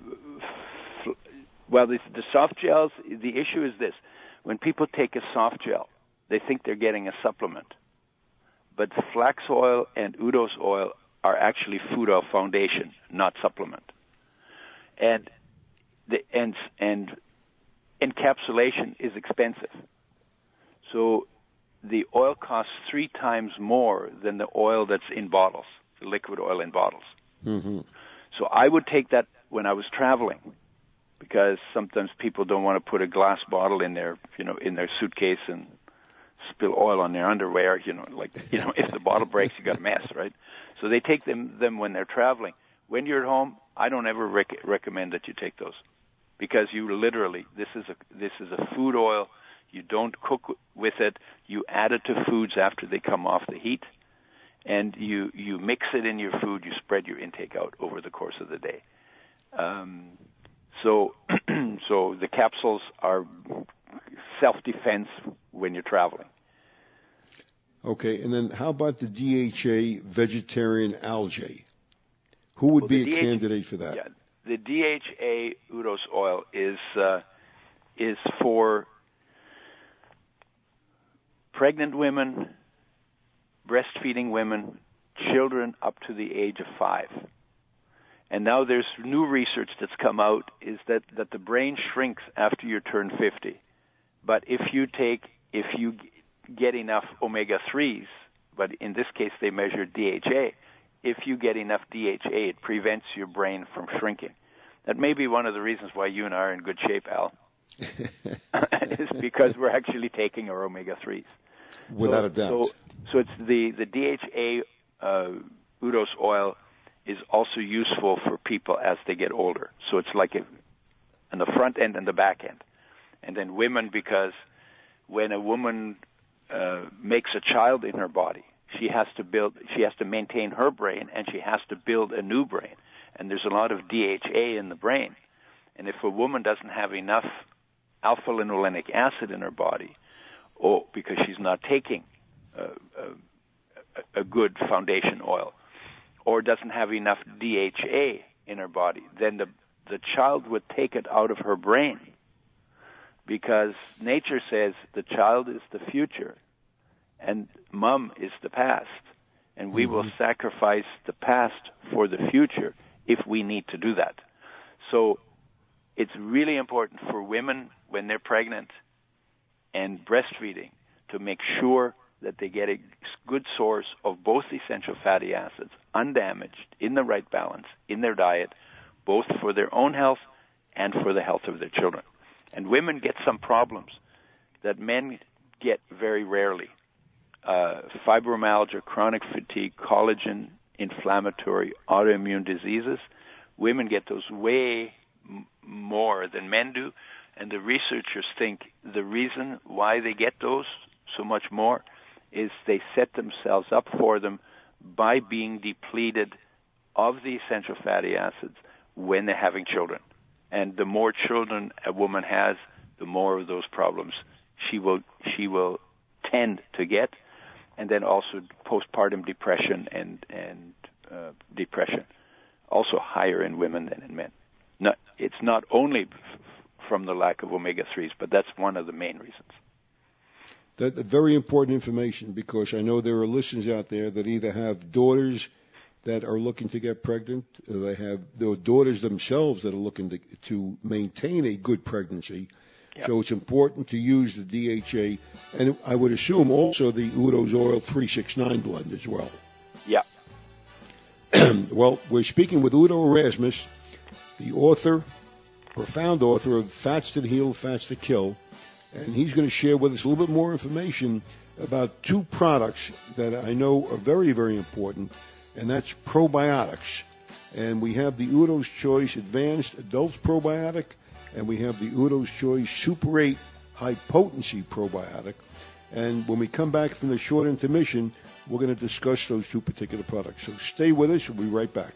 Speaker 4: well, the, the soft gels, the issue is this. When people take a soft gel, they think they're getting a supplement. But flax oil and Udo's oil are actually food oil foundation, not supplement. And the and and encapsulation is expensive. So the oil costs three times more than the oil that's in bottles, the liquid oil in bottles.
Speaker 3: Mm-hmm.
Speaker 4: So I would take that when I was traveling, because sometimes people don't want to put a glass bottle in their, you know, in their suitcase and spill oil on their underwear. You know, like, you know, if the bottle breaks, you got a mess, right? So they take them them when they're traveling. When you're at home, I don't ever rec- recommend that you take those, because you literally, this is a this is a food oil. You don't cook with it. You add it to foods after they come off the heat, and you, you mix it in your food. You spread your intake out over the course of the day. Um, so, so the capsules are self-defense when you're traveling.
Speaker 3: Okay, and then how about the D H A vegetarian algae? Who would
Speaker 4: well,
Speaker 3: be a
Speaker 4: D H A,
Speaker 3: candidate for that?
Speaker 4: Yeah, the D H A Udos oil is uh, is for pregnant women, breastfeeding women, children up to the age of five. And now there's new research that's come out is that, that the brain shrinks after you turn fifty. But if you take, if you get enough omega threes, but in this case they measure D H A, if you get enough D H A, it prevents your brain from shrinking. That may be one of the reasons why you and I are in good shape, Al. It's because we're actually taking our omega threes.
Speaker 3: Without
Speaker 4: so,
Speaker 3: a doubt.
Speaker 4: So, so it's the, the D H A uh, Udos oil is also useful for people as they get older. So it's like a, on the front end and the back end. And then women, because when a woman uh, makes a child in her body, she has to build, she has to maintain her brain, and she has to build a new brain. And there's a lot of D H A in the brain. And if a woman doesn't have enough alpha-linolenic acid in her body, or because she's not taking uh, a, a good foundation oil, or doesn't have enough D H A in her body, then the the child would take it out of her brain, because nature says the child is the future and mom is the past, and we mm-hmm. will sacrifice the past for the future if we need to do that. So it's really important for women when they're pregnant and breastfeeding to make sure that they get a good source of both essential fatty acids, undamaged, in the right balance, in their diet, both for their own health and for the health of their children. And women get some problems that men get very rarely. Uh, fibromyalgia, chronic fatigue, collagen, inflammatory, autoimmune diseases. Women get those way m- more than men do. And the researchers think the reason why they get those so much more is they set themselves up for them by being depleted of the essential fatty acids when they're having children. And the more children a woman has, the more of those problems she will she will tend to get, and then also postpartum depression and and uh, depression, also higher in women than in men. Not, it's not only f- from the lack of omega threes, but that's one of the main reasons.
Speaker 3: That, that very important information, because I know there are listeners out there that either have daughters that are looking to get pregnant, or they have their daughters themselves that are looking to, to maintain a good pregnancy. Yep. So it's important to use the D H A, and I would assume also the Udos Oil three sixty-nine blend as well.
Speaker 4: Yeah.
Speaker 3: Well, we're speaking with Udo Erasmus, the author, profound author of Fats That Heal, Fats That Kill, and he's going to share with us a little bit more information about two products that I know are very, very important, and that's probiotics. And we have the Udo's Choice Advanced Adults Probiotic, and we have the Udo's Choice Super eight High Potency Probiotic. And when we come back from the short intermission, we're going to discuss those two particular products. So stay with us. We'll be right back.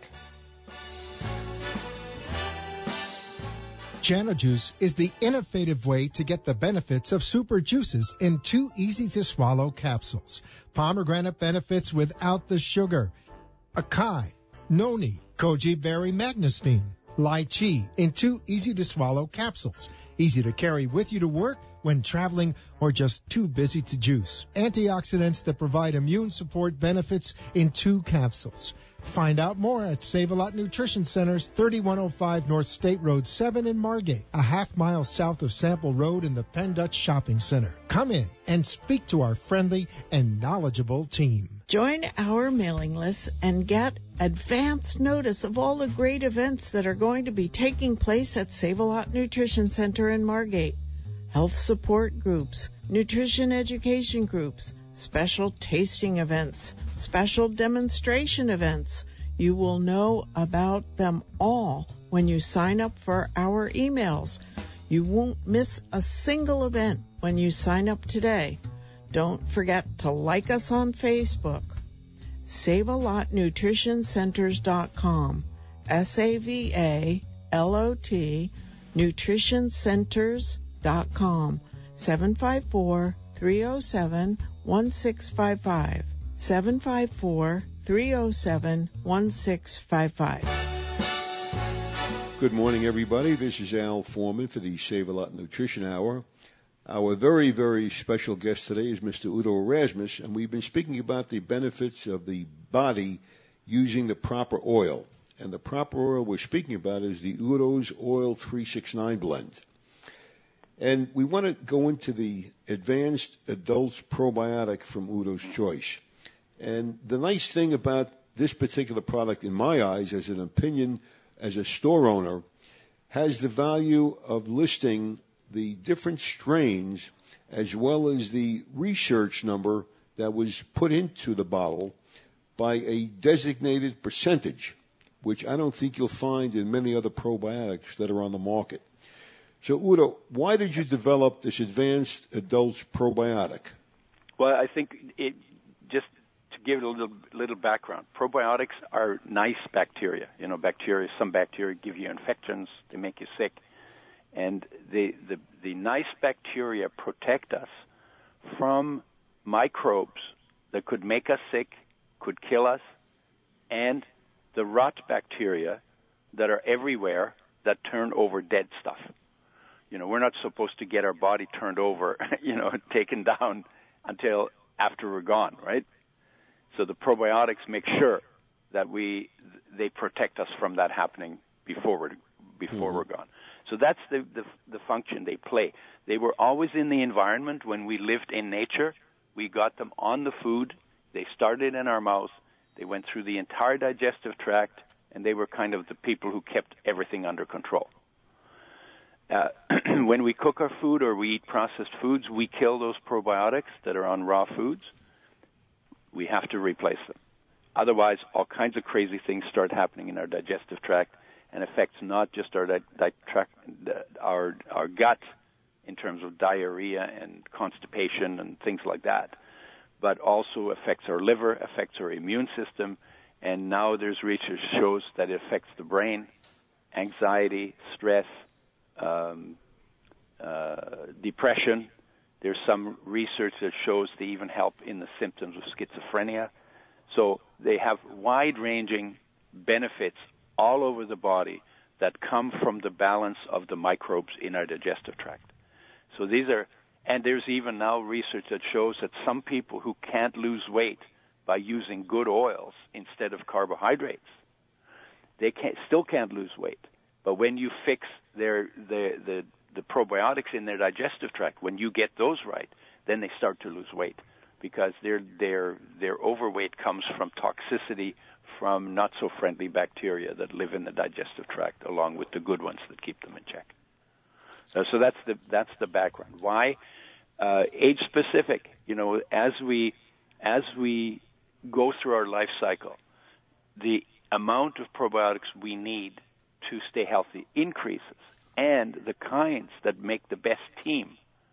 Speaker 1: JanoJuice is the innovative way to get the benefits of super juices in two easy-to-swallow capsules. Pomegranate benefits without the sugar. Acai, noni, goji berry magnesine, lychee in two easy-to-swallow capsules. Easy to carry with you to work, when traveling, or just too busy to juice. Antioxidants that provide immune support benefits in two capsules. Find out more at Save-A-Lot Nutrition Centers, thirty-one oh five North State Road seven in Margate, a half mile south of Sample Road in the Penn Dutch Shopping Center. Come in and speak to our friendly and knowledgeable team.
Speaker 5: Join our mailing list and get advance notice of all the great events that are going to be taking place at Save-A-Lot Nutrition Center in Margate. Health support groups, nutrition education groups, special tasting events, special demonstration events. You will know about them all when you sign up for our emails. You won't miss a single event when you sign up today. Don't forget to like us on Facebook. Save a Lot Nutrition Centers dot com. S A V A L O T Nutrition Centers dot com. seven five four, three oh seven, one six five five. seven five four, three oh seven, one six five five.
Speaker 3: Good morning, everybody. This is Al Foreman for the Save a Lot Nutrition Hour. Our very, very special guest today is Mister Udo Erasmus, and we've been speaking about the benefits of the body using the proper oil. And the proper oil we're speaking about is the Udo's Oil three sixty-nine blend. And we want to go into the Advanced Adults Probiotic from Udo's Choice. And the nice thing about this particular product, in my eyes, as an opinion, as a store owner, has the value of listing the different strains as well as the research number that was put into the bottle by a designated percentage, which I don't think you'll find in many other probiotics that are on the market. So, Udo, why did you develop this Advanced Adults Probiotic?
Speaker 4: Well, I think it just to give it a little little background. Probiotics are nice bacteria. You know, bacteria. Some bacteria give you infections. They make you sick, and the the the nice bacteria protect us from microbes that could make us sick, could kill us, and the rot bacteria that are everywhere that turn over dead stuff. You know, we're not supposed to get our body turned over, you know, taken down until after we're gone, right? So the probiotics make sure that we they protect us from that happening before we're before mm-hmm. we're gone. So that's the, the the function they play. They were always in the environment when we lived in nature. We got them on the food. They started in our mouth. They went through the entire digestive tract, and they were kind of the people who kept everything under control. Uh, when we cook our food or we eat processed foods, we kill those probiotics that are on raw foods. We have to replace them. Otherwise, all kinds of crazy things start happening in our digestive tract and affects not just our, di- di- tract, our, our gut in terms of diarrhea and constipation and things like that, but also affects our liver, affects our immune system, and now there's research shows that it affects the brain, anxiety, stress, um, uh, depression. There's some research that shows they even help in the symptoms of schizophrenia. So they have wide-ranging benefits all over the body that come from the balance of the microbes in our digestive tract. So these are, and there's even now research that shows that some people who can't lose weight by using good oils instead of carbohydrates, they can't, still can't lose weight. But when you fix their the, the the probiotics in their digestive tract, when you get those right, then they start to lose weight because their their their overweight comes from toxicity from not so friendly bacteria that live in the digestive tract, along with the good ones that keep them in check. Uh, so that's the that's the background. Why uh, age specific? You know, as we as we go through our life cycle, the amount of probiotics we need to stay healthy increases, and the kinds that make the best team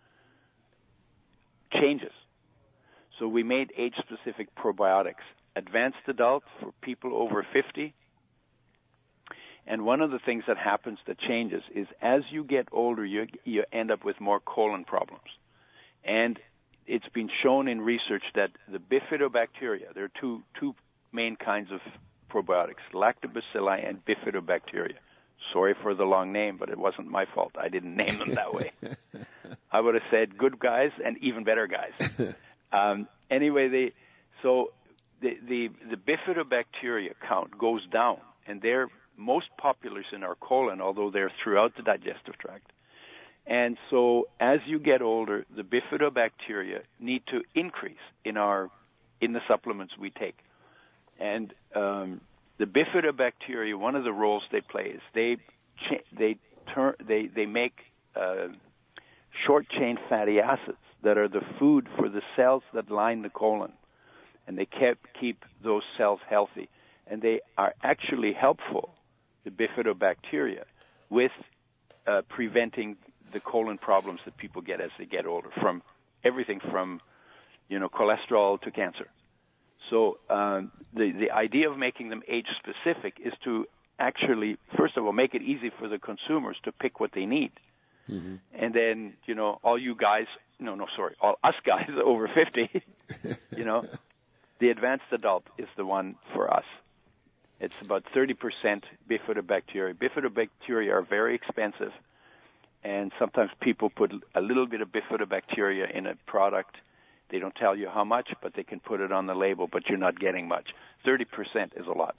Speaker 4: changes. So we made age-specific probiotics. Advanced adult for people over fifty. And one of the things that happens that changes is as you get older, you, you end up with more colon problems. And it's been shown in research that the bifidobacteria, there are two, two main kinds of probiotics, lactobacilli and bifidobacteria. Sorry for the long name, but it wasn't my fault. I didn't name them that way. I would have said good guys and even better guys. Um, anyway, they, so the, the, the bifidobacteria count goes down, and they're most popular in our colon, although they're throughout the digestive tract. And so as you get older, the bifidobacteria need to increase in our in the supplements we take. And um, the bifidobacteria, one of the roles they play is they cha- they turn they they make uh, short chain fatty acids that are the food for the cells that line the colon, and they keep keep those cells healthy, and they are actually helpful the bifidobacteria with uh, preventing the colon problems that people get as they get older, from everything from, you know, cholesterol to cancer. So um, the, the idea of making them age-specific is to actually, first of all, make it easy for the consumers to pick what they need. Mm-hmm. And then, you know, all you guys, no, no, sorry, all us guys over fifty, you know, the advanced adult is the one for us. It's about thirty percent bifidobacteria. Bifidobacteria are very expensive, and sometimes people put a little bit of bifidobacteria in a product. They don't tell you how much, but they can put it on the label, but you're not getting much. thirty percent is a lot.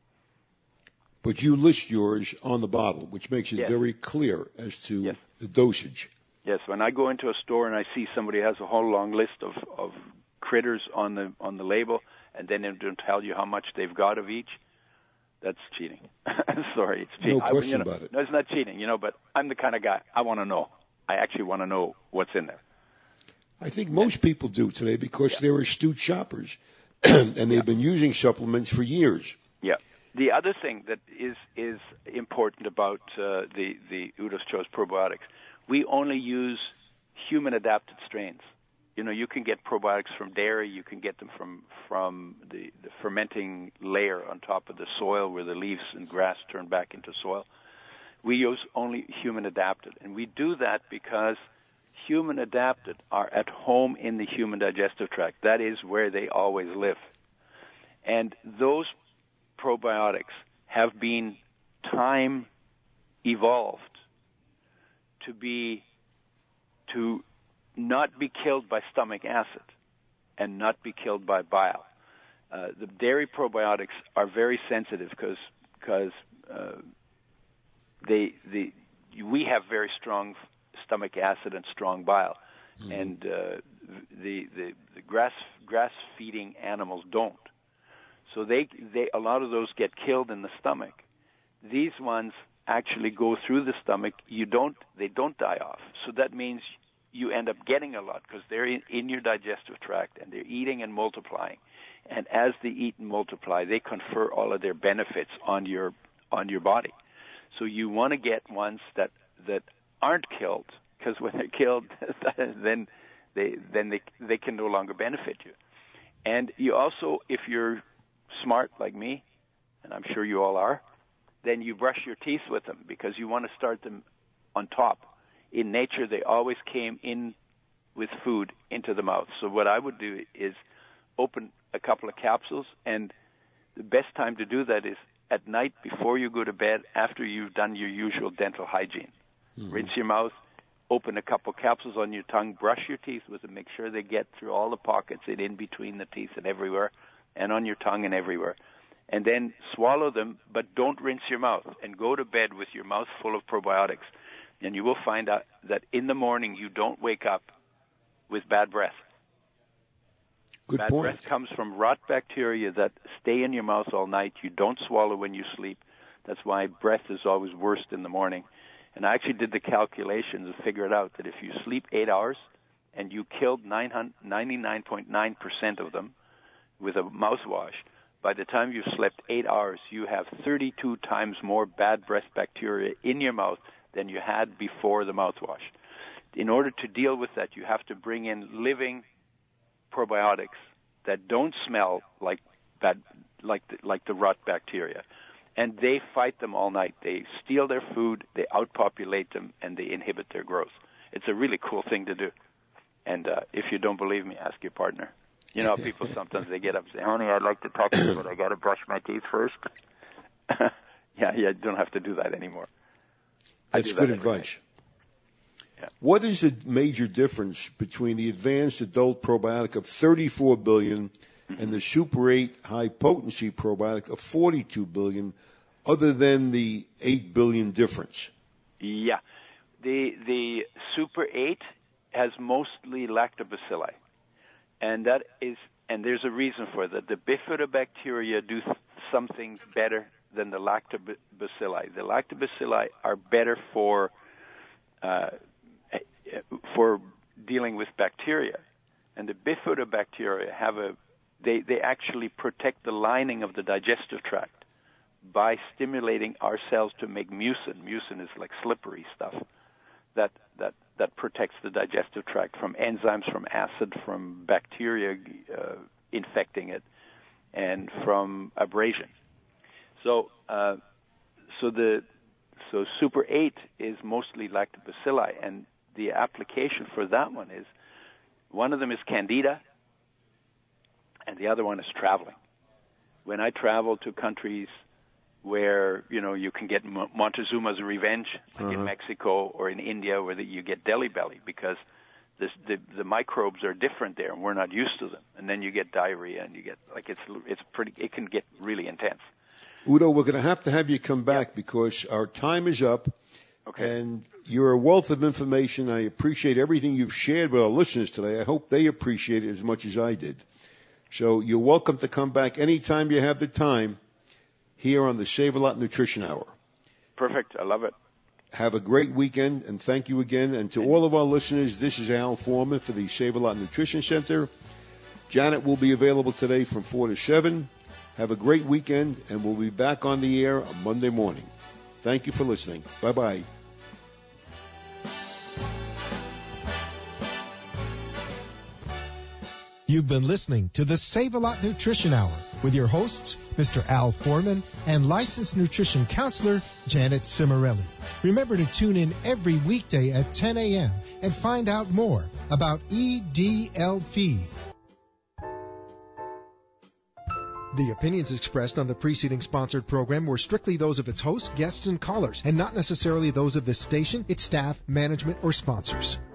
Speaker 3: But you list yours on the bottle, which makes it
Speaker 4: yes.
Speaker 3: very clear as to
Speaker 4: yes.
Speaker 3: the dosage.
Speaker 4: Yes, when I go into a store and I see somebody has a whole long list of, of critters on the on the label, and then they don't tell you how much they've got of each, that's cheating. Sorry, it's cheating.
Speaker 3: No question
Speaker 4: I, you know,
Speaker 3: about it.
Speaker 4: No, it's not cheating, you know, but I'm the kind of guy, I want to know. I actually want to know what's in there.
Speaker 3: I think most people do today because yeah. they're astute shoppers, and they've yeah. been using supplements for years.
Speaker 4: Yeah. The other thing that is is important about uh, the, the Udo's Choice probiotics, we only use human-adapted strains. You know, you can get probiotics from dairy, you can get them from, from the, the fermenting layer on top of the soil where the leaves and grass turn back into soil. We use only human-adapted, and we do that because human-adapted are at home in the human digestive tract. That is where they always live. And those probiotics have been time evolved to be to not be killed by stomach acid and not be killed by bile. Uh, the dairy probiotics are very sensitive because because uh, they the we have very strong stomach acid and strong bile, mm-hmm. and uh, the, the the grass grass feeding animals don't. So they they a lot of those get killed in the stomach. These ones actually go through the stomach. You don't they don't die off. So that means you end up getting a lot because they're in, in your digestive tract and they're eating and multiplying. And as they eat and multiply, they confer all of their benefits on your on your body. So you want to get ones that that aren't killed, because when they're killed, then they then they they can no longer benefit you. And you also, if you're smart like me, and I'm sure you all are, then you brush your teeth with them because you want to start them on top. In nature, they always came in with food into the mouth. So what I would do is open a couple of capsules, and the best time to do that is at night before you go to bed, after you've done your usual dental hygiene. Mm-hmm. Rinse your mouth, open a couple of capsules on your tongue, brush your teeth with them, make sure they get through all the pockets and in between the teeth and everywhere, and on your tongue and everywhere. And then swallow them, but don't rinse your mouth, and go to bed with your mouth full of probiotics. And you will find out that in the morning you don't wake up with bad breath.
Speaker 3: Good
Speaker 4: bad
Speaker 3: point.
Speaker 4: breath comes from rot bacteria that stay in your mouth all night. You don't swallow when you sleep. That's why breath is always worst in the morning. And I actually did the calculations and figured out that if you sleep eight hours and you killed ninety-nine point nine percent of them with a mouthwash, by the time you've slept eight hours, you have thirty-two times more bad breath bacteria in your mouth than you had before the mouthwash. In order to deal with that, you have to bring in living probiotics that don't smell like bad, like the, like the rot bacteria. And they fight them all night. They steal their food, they outpopulate them, and they inhibit their growth. It's a really cool thing to do. And uh, if you don't believe me, ask your partner. You know, people sometimes they get up and say, honey, I'd like to talk to you, but I got to brush my teeth first. yeah, yeah, you don't have to do that anymore.
Speaker 3: That's good advice.
Speaker 4: Yeah.
Speaker 3: What is the major difference between the advanced adult probiotic of thirty-four billion mm-hmm. and the Super eight high potency probiotic of forty-two billion, other than the eight billion difference?
Speaker 4: Yeah. The the Super eight has mostly lactobacilli. And that is and there's a reason for that. The bifidobacteria do th- something better than the lactobacilli. The lactobacilli are better for uh, for dealing with bacteria, and the bifidobacteria have a they they actually protect the lining of the digestive tract by stimulating our cells to make mucin. Mucin is like slippery stuff that that that protects the digestive tract from enzymes, from acid, from bacteria uh, infecting it, and from abrasion. So, uh, so the so Super eight is mostly lactobacilli, and the application for that one is one of them is Candida, and the other one is traveling. When I travel to countries where, you know, you can get Montezuma's Revenge, like uh-huh. in Mexico or in India, where the, you get deli belly because this, the the microbes are different there, and we're not used to them. And then you get diarrhea, and you get like it's it's pretty. It can get really intense.
Speaker 3: Udo, we're going to have to have you come back yep. because our time is up.
Speaker 4: Okay.
Speaker 3: And you're a wealth of information. I appreciate everything you've shared with our listeners today. I hope they appreciate it as much as I did. So you're welcome to come back anytime you have the time here on the Save-A-Lot Nutrition Hour.
Speaker 4: Perfect. I love it.
Speaker 3: Have a great weekend, and thank you again. And to all of our listeners, this is Al Foreman for the Save-A-Lot Nutrition Center. Janet will be available today from four to seven. Have a great weekend, and we'll be back on the air on Monday morning. Thank you for listening. Bye-bye.
Speaker 1: You've been listening to the Save-A-Lot Nutrition Hour with your hosts, Mister Al Foreman and licensed nutrition counselor, Janet Cimarelli. Remember to tune in every weekday at ten a.m. and find out more about E D L P. The opinions expressed on the preceding sponsored program were strictly those of its hosts, guests, and callers, and not necessarily those of this station, its staff, management, or sponsors.